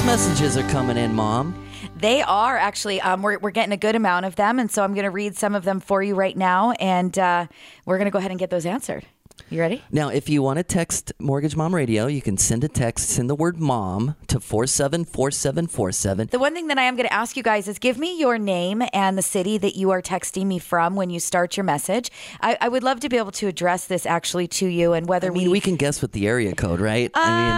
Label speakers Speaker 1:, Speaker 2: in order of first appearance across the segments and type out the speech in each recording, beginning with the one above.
Speaker 1: messages are coming in, Mom.
Speaker 2: They are actually, we're getting a good amount of them. And so I'm going to read some of them for you right now. And we're going to go ahead and get those answered. You ready?
Speaker 1: Now, if you want to text Mortgage Mom Radio, you can send a text, send the word mom to 474747.
Speaker 2: The one thing that I am going to ask you guys is give me your name and the city that you are texting me from when you start your message. I would love to be able to address this actually to you and whether
Speaker 1: we can guess with the area code, right?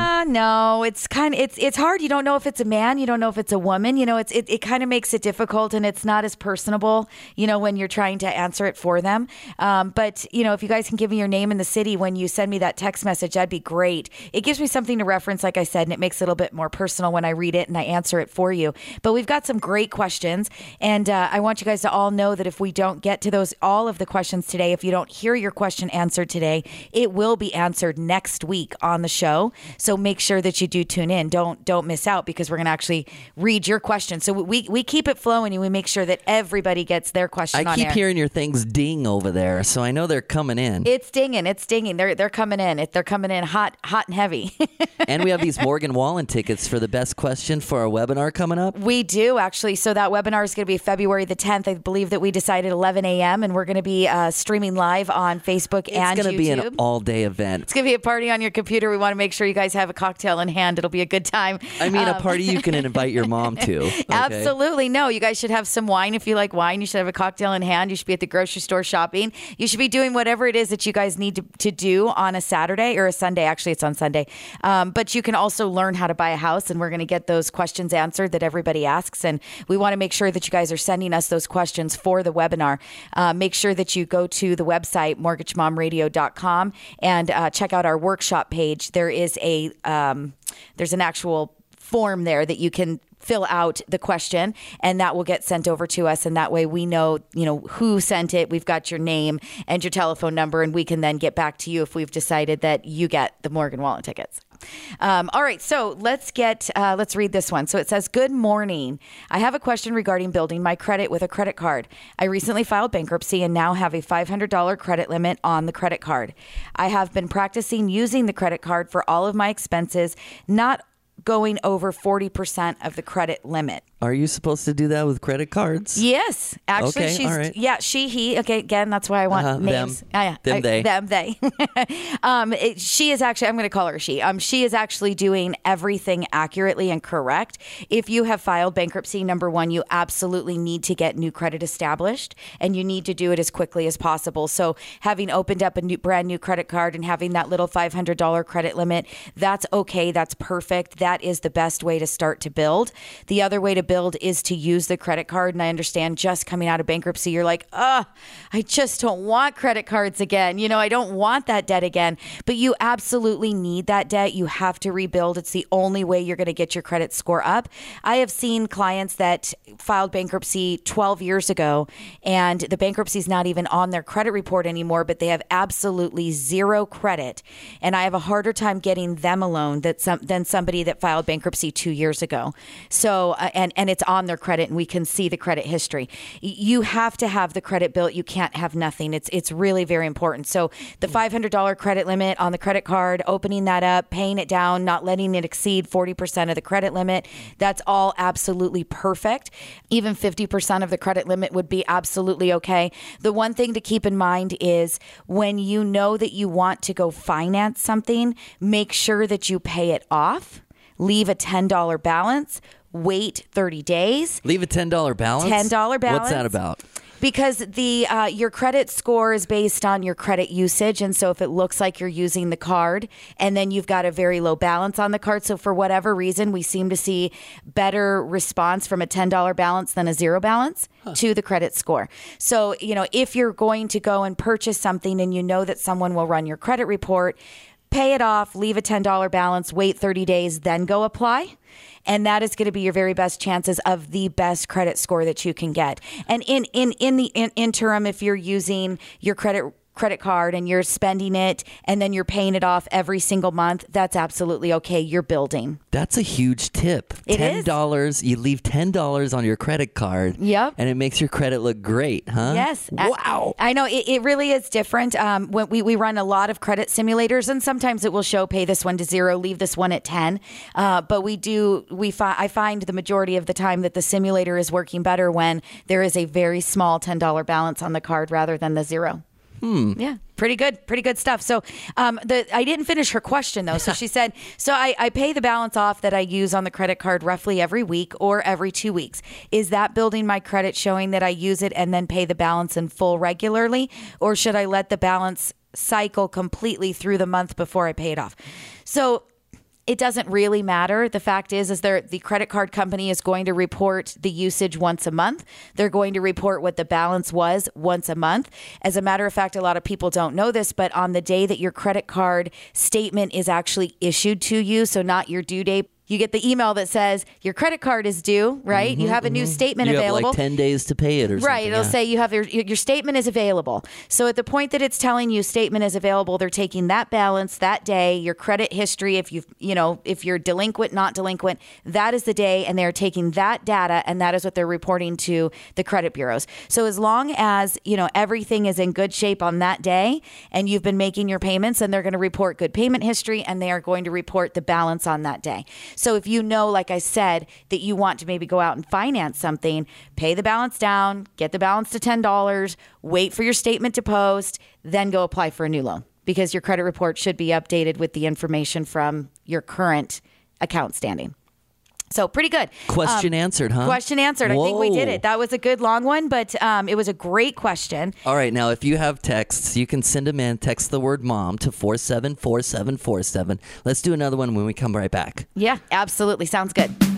Speaker 2: No, it's it's hard. You don't know if it's a man. You don't know if it's a woman. You know, it kind of makes it difficult and it's not as personable, you know, when you're trying to answer it for them. But, you know, if you guys can give me your name and the city when you send me that text message, that'd be great. It gives me something to reference, like I said, and it makes it a little bit more personal when I read it and I answer it for you. But we've got some great questions, and I want you guys to all know that if we don't get to all of the questions today, if you don't hear your question answered today, it will be answered next week on the show. So make sure that you do tune in. Don't miss out, because we're going to actually read your question. So we keep it flowing and we make sure that everybody gets their question on air.
Speaker 1: I keep hearing your things ding over there, so I know they're coming in.
Speaker 2: It's dinging. They're coming in. They're coming in hot and heavy.
Speaker 1: And we have these Morgan Wallen tickets for the best question for our webinar coming up.
Speaker 2: We do, actually. So that webinar is going to be February the 10th. I believe that we decided 11 a.m. and we're going to be streaming live on Facebook and YouTube.
Speaker 1: It's going to be an all-day event.
Speaker 2: It's going to be a party on your computer. We want to make sure you guys have a cocktail in hand. It'll be a good time.
Speaker 1: I mean, a party you can invite your mom to. Okay?
Speaker 2: Absolutely. No, you guys should have some wine. If you like wine, you should have a cocktail in hand. You should be at the grocery store shopping. You should be doing whatever it is that you guys need to do on a Saturday or a Sunday. Actually, it's on Sunday. But you can also learn how to buy a house, and we're going to get those questions answered that everybody asks. And we want to make sure that you guys are sending us those questions for the webinar. Make sure that you go to the website, mortgagemomradio.com, and check out our workshop page. There is there's an actual form there that you can fill out the question, and that will get sent over to us. And that way we know, who sent it. We've got your name and your telephone number, and we can then get back to you if we've decided that you get the Morgan Wallen tickets. All right. So let's read this one. So it says, good morning. I have a question regarding building my credit with a credit card. I recently filed bankruptcy and now have a $500 credit limit on the credit card. I have been practicing using the credit card for all of my expenses, not going over 40% of the credit limit.
Speaker 1: Are you supposed to do that with credit cards?
Speaker 2: Yes. Actually,
Speaker 1: okay, all right.
Speaker 2: Yeah, she, he. Okay, again, that's why I want names.
Speaker 1: Them, they.
Speaker 2: Them, they. She is actually, I'm going to call her she. She is actually doing everything accurately and correct. If you have filed bankruptcy, number one, you absolutely need to get new credit established, and you need to do it as quickly as possible. So having opened up a brand new credit card and having that little $500 credit limit, that's okay. That's perfect. That is the best way to start to build. The other way to build is to use the credit card. And I understand just coming out of bankruptcy, you're like, I just don't want credit cards again. I don't want that debt again. But you absolutely need that debt. You have to rebuild. It's the only way you're going to get your credit score up. I have seen clients that filed bankruptcy 12 years ago, and the bankruptcy is not even on their credit report anymore, but they have absolutely zero credit. And I have a harder time getting them a loan than somebody that filed bankruptcy 2 years ago. So, and it's on their credit, and we can see the credit history. You have to have the credit built. You can't have nothing. It's really very important. So the $500 credit limit on the credit card, opening that up, paying it down, not letting it exceed 40% of the credit limit, that's all absolutely perfect. Even 50% of the credit limit would be absolutely okay. The one thing to keep in mind is when you know that you want to go finance something, make sure that you pay it off. Leave a $10 balance. Wait 30 days.
Speaker 1: Leave a $10 balance?
Speaker 2: $10 balance.
Speaker 1: What's that about?
Speaker 2: Because your credit score is based on your credit usage. And so if it looks like you're using the card and then you've got a very low balance on the card, so for whatever reason, we seem to see better response from a $10 balance than a zero balance to the credit score. So, if you're going to go and purchase something and you know that someone will run your credit report, pay it off, leave a $10 balance, wait 30 days, then go apply. And that is going to be your very best chances of the best credit score that you can get. And in the interim, if you're using your credit credit card and you're spending it and then you're paying it off every single month, that's absolutely okay. You're building.
Speaker 1: That's a huge tip.
Speaker 2: It is.
Speaker 1: $10. You leave $10 on your credit card.
Speaker 2: Yep.
Speaker 1: And it makes your credit look great, huh?
Speaker 2: Yes.
Speaker 1: Wow.
Speaker 2: I know it really is different. When we run a lot of credit simulators, and sometimes it will show pay this one to 0, leave this one at 10. But I find the majority of the time that the simulator is working better when there is a very small $10 balance on the card rather than the 0. Yeah, pretty good stuff. So I didn't finish her question though. So she said, so I pay the balance off that I use on the credit card roughly every week or every 2 weeks. Is that building my credit, showing that I use it and then pay the balance in full regularly? Or should I let the balance cycle completely through the month before I pay it off? So it doesn't really matter. The fact is the credit card company is going to report the usage once a month. They're going to report what the balance was once a month. As a matter of fact, a lot of people don't know this, but on the day that your credit card statement is actually issued to you, so not your due date, you get the email that says your credit card is due, right? You have a new statement available.
Speaker 1: You have like 10 days to pay it or something.
Speaker 2: Right. It'll say you have your statement is available. So at the point that it's telling you statement is available, they're taking that balance that day, your credit history, if you're delinquent, not delinquent, that is the day, and they're taking that data, and that is what they're reporting to the credit bureaus. So as long as, everything is in good shape on that day and you've been making your payments, and they're going to report good payment history, and they are going to report the balance on that day. So if like I said, that you want to maybe go out and finance something, pay the balance down, get the balance to $10, wait for your statement to post, then go apply for a new loan, because your credit report should be updated with the information from your current account standing. So pretty good.
Speaker 1: Question answered, huh?
Speaker 2: Question answered.
Speaker 1: Whoa.
Speaker 2: I think we did it. That was a good long one, but it was a great question.
Speaker 1: All right. Now, if you have texts, you can send them in. Text the word mom to 474747. Let's do another one when we come right back.
Speaker 2: Yeah, absolutely. Sounds good.